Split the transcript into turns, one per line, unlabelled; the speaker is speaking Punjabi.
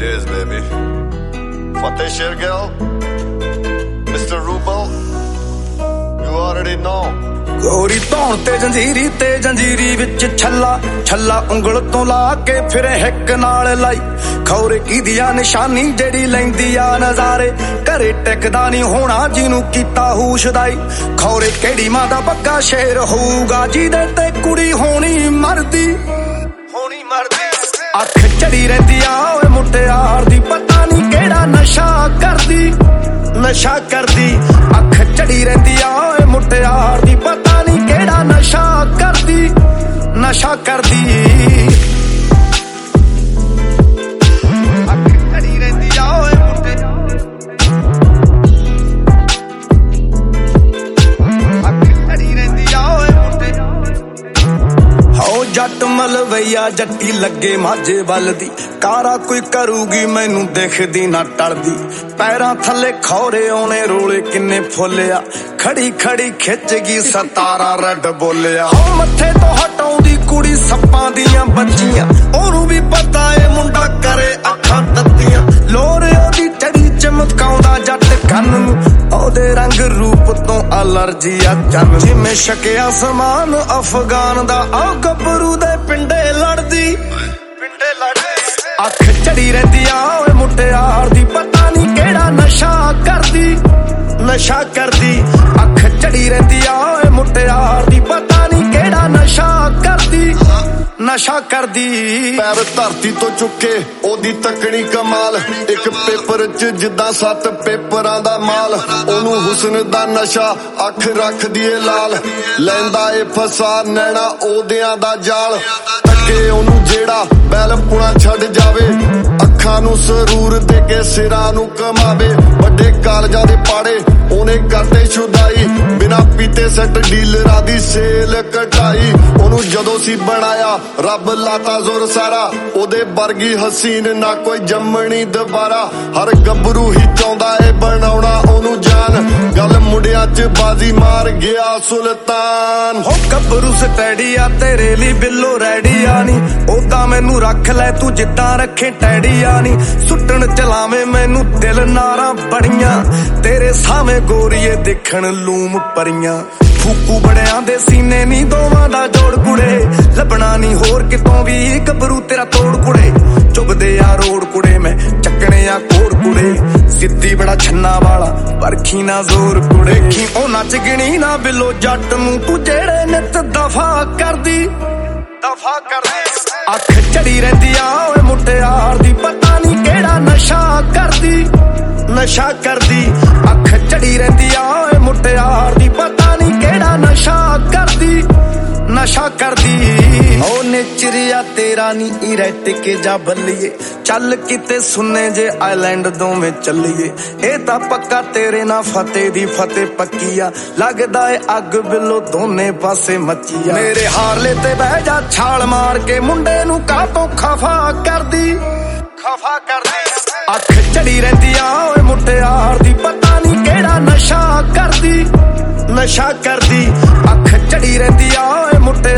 it is, baby. Fateh Shergill, Mr. Rubel, you already know.
ਗੋਰੀ ਧੌਣ ਤੇ ਜੰਜੀਰੀ ਵਿੱਚ ਛੱਲਾ ਉਂਗਲ ਤੋਂ ਲਾ ਕੇ ਫਿਰ ਹਿੱਕ ਨਾਲ ਲਾਈ ਖੌਰੇ ਕਿਹਦੀ ਆ ਨਿਸ਼ਾਨੀ ਜਿਹੜੀ ਲੈਂਦੀ ਆ ਨਜ਼ਾਰੇ ਘਰੇ ਟਿਕਦਾ ਨਹੀਂ ਹੋਣਾ ਜਿਹਨੂੰ ਕੀਤਾ ਹੂਸ਼ਦਾਈ ਖੌਰੇ ਕਿਹੜੀ ਮਾਂ ਦਾ ਬੱਗਾ ਸ਼ੇਰ ਹੋਊਗਾ ਜਿਹਦੇ ਤੇ ਕੁੜੀ ਹੋਣੀ ਮਰਦੀ ਅੱਖ ਚੜੀ ਰਹਿੰਦੀ ਆ ਓਏ ਮੁਟਿਆਰ ਦੀ ਪਤਾ ਨਹੀਂ ਕਿਹੜਾ ਨਸ਼ਾ ਕਰਦੀ ਅੱਖ ਚੜੀ ਰਹਿੰਦੀ ਆ ਓਏ ਮੁਟਿਆਰ ਦੀ ਪਤਾ ਨਹੀਂ ਕਿਹੜਾ ਨਸ਼ਾ ਕਰਦੀ ਅੱਖ ਚੜੀ ਰਹਿੰਦੀ ਆ ਓਏ ਹੋ ਜੱਟ ਮਲਵਈਆ ਜੱਟੀ ਲੱਗੇ ਮਾਝੇ ਵੱਲ ਦੀ ਕਾਰਾ ਕੋਈ ਕਰੂਗੀ ਮੈਨੂੰ ਦਿਖਦੀ ਨਾ ਟਲਦੀ ਪੈਰਾਂ ਥੱਲੇ ਖੌਰੇ ਆਉਣੇ ਰੋਲੇ ਕਿੰਨੇ ਫੁੱਲਿਆ ਖੜੀ ਖਿੱਚ ਗਈ 17 ਰੈਡ ਬੋਲਿਆ ਹੋ ਮੱਥੇ ਤੋਂ ਹਟਾਉਂਦੀ ਕੁੜੀ ਸੱਪਾਂ ਦੀਆਂ ਬੱਚੀਆਂ ਉਹਨੂੰ ਵੀ ਪਤਾ ਏ ਮੁੰਡਾ ਕਰੇ ਅੱਖਾਂ ਤੱਤੀਆਂ ਲੋਰ ਉਹਦੀ ਚੜੀ ਚਮਕਾਉਂਦਾ ਜੱਟ ਕੰਨ ਨੂੰ ਉਹਦੇ ਰੰਗ ਰੂਪ ਤੋਂ ਅਲਰਜੀ ਆ ਚੰਨ ਜਿਵੇਂ ਸ਼ਕਿਆ ਸਮਾਨ ਅਫਗਾਨ ਦਾ ਆ ਗੱਭਰੂ ਦੇ ਪਿੰਡੇ ਲੜਦੀ ਅੱਖ ਚੜੀ ਰਹਿੰਦੀ ਆ ਓਏ ਮੁਟਿਆਰ ਦੀ ਪਤਾ ਨਹੀਂ ਕਿਹੜਾ ਨਸ਼ਾ ਕਰਦੀ ਅੱਖ ਚੜੀ ਰਹਿੰਦੀ ਆ ਓਏ ਮੁਟਿਆਰ ਦੀ ਪਤਾ ਨਹੀਂ ਕਿਹੜਾ ਨਸ਼ਾ ਕਰਦੀ
ਪੈਰ ਧਰਤੀ ਤੋਂ ਚੁੱਕੇ ਉਹਦੀ ਤੱਕਣੀ ਕਮਾਲ ਇੱਕ ਪੇਪਰ 'ਚ ਜਿੱਦਾਂ 7 ਪੇਪਰਾਂ ਦਾ ਮਾਲ ਉਹਨੂੰ ਹੁਸਨ ਦਾ ਨਸ਼ਾ ਅੱਖ ਰੱਖਦੀ ਏ ਲਾਲ ਲੈਂਦਾ ਏ ਫਸਾ ਨੈਣਾ ਉਹਦਿਆਂ ਦਾ ਜਾਲ ਅੱਗੇ ਉਹਨੂੰ ਜਿਹੜਾ ਬੈਲ ਪੁਣਾ ਛੱਡ ਜਾਵੇ ਅੱਖਾਂ ਨੂੰ ਸਰੂਰ ਦੇ ਕੇ ਸਿਰਾਂ ਨੂੰ ਕਮਾਵੇ ਵੱਡੇ ਕਾਲਜਾਂ ਦੇ ਪਾੜੇ ਉਹਨੇ ਕਰਦੇ ਛੁਦਾਈ ਬਿਨਾ ਪੀਤੇ ਸੈੱਟ ਡੀਲਰਾਂ ਦੀ ਸੇਲ ਕਟਾਈ ਉਹਨੂੰ ਜਦੋਂ ਸੀ ਬਣਾਇਆ ਰੱਬ ਲਾਤਾ ਜ਼ੋਰ ਸਾਰਾ ਉਹਦੇ ਵਰਗੀ ਹਸੀਨ ਨਾ ਕੋਈ ਜੰਮਣੀ ਦੁਬਾਰਾ ਹਰ ਗੱਭਰੂ ਹੀ ਚਾਹੁੰਦਾ ਏ ਬਣਾਉਣਾ ਉਹਨੂੰ ਜਾਨ ਗੱਲ ਮੁੰਡਿਆਂ 'ਚ ਬਾਜ਼ੀ ਮਾਰ ਗਿਆ ਸੁਲਤਾਨ
ਹੋ ਗੱਭਰੂ ਸਟੈਡੀ ਆ ਤੇਰੇ ਲਈ ਬਿੱਲੋ ਰੈਡੀ ਆ ਨੀ ਉਦਾਂ ਮੈਨੂੰ ਰੱਖ ਲੈ ਤੂੰ ਜਿੱਦਾਂ ਰੱਖੇ ਟੈਡੀ ਆ ਨੀ ਸੁੱਟਣ ਚਲਾਵੇਂ ਮੈਨੂੰ ਦਿਲ ਨਾਰਾਂ ਬੜੀਆਂ ਤੇਰੇ ਸਾਹਮਣੇ ਗੋਰੀਏ ਦੇਖਣ ਲੂਮ ਪਰੀਆਂ ਫੂਕੂ ਬੜਿਆਂ ਦੇ ਸੀਨੇ ਨੀ ਦੋਵਾਂ ਦਾ ਜੋੜ ਕੁੜੇ ਲੱਭਣਾ ਨੀ ਹੋਰ ਕਿਤੋਂ ਵੀ ਗੱਭਰੂ ਤੇਰਾ ਤੋੜ ਕੁੜੇ ਚੁਗਦੇ ਆ ਰੋੜ ਕੁੜੇ ਮੈਂ ਚੱਕਣੇ ਆ ਕੋੜ ਕੁੜੇ ਸਿੱਧੀ ਬੜਾ ਛੰਨਾ ਵਾਲਾ ਪਰਖੀ ਨਾ ਜ਼ੋਰ ਕੁੜੇ ਕੀ ਉਹ ਨੱਚ ਗਿਣੀ ਨਾ ਬਿੱਲੋ ਜੱਟ ਨੂੰ ਤੂੰ ਜਿਹੜੇ ਨਿਤ ਦਫਾ ਕਰਦੀ ਅੱਖ ਚੜੀ ਰਹਿੰਦੀ ਆ ਓਏ ਮੁਟਿਆਰ ਦੀ ਪਤਾ ਨਹੀਂ ਕਿਹੜਾ ਨਸ਼ਾ ਕਰਦੀ ਅੱਖ ਚੜੀ ਰਹਿੰਦੀ ਆ ਓਏ ਮੁਟਿਆਰ ਦੀ ਪਤਾ ਨਹੀਂ ਕਿਹੜਾ ਨਸ਼ਾ ਕਰਦੀ ਓ ਨੇਚਰਿਆ ਤੇਰਾ ਨੀ ਇਰੈਟਿਕ ਜਾ ਬੱਲੀਏ ਚੱਲ ਕਿਤੇ ਸੁਣਨੇ ਜੇ ਆਈਲੈਂਡ ਦੋਵੇਂ ਚੱਲੀਏ ਇਹ ਤਾਂ ਪੱਕਾ ਤੇਰੇ ਨਾਲ ਫਤਿਹ ਦੀ ਫਤਿਹ ਪੱਕੀ ਆ ਲੱਗਦਾ ਏ ਅੱਗ ਬਿੱਲੋ ਦੋਨੇ ਪਾਸੇ ਮੱਚੀ ਆ ਮੇਰੇ ਹਾਰਲੇ ਤੇ ਬਹਿ ਜਾ ਛਾਲ ਮਾਰ ਕੇ ਮੁੰਡੇ ਨੂੰ ਕਾਹਤੋਂ ਖਫਾ ਕਰਦੀ ਅੱਖ ਚੜੀ ਰਹਿੰਦੀ ਆ ਓਏ ਮੁਟਿਆਰ ਦੀ ਪਤਾ ਨਹੀਂ ਕਿਹੜਾ ਨਸ਼ਾ ਕਰਦੀ ਅੱਖ ਚੜੀ ਰਹਿੰਦੀ ਆ ਓਏ ਮੁਟਿਆਰ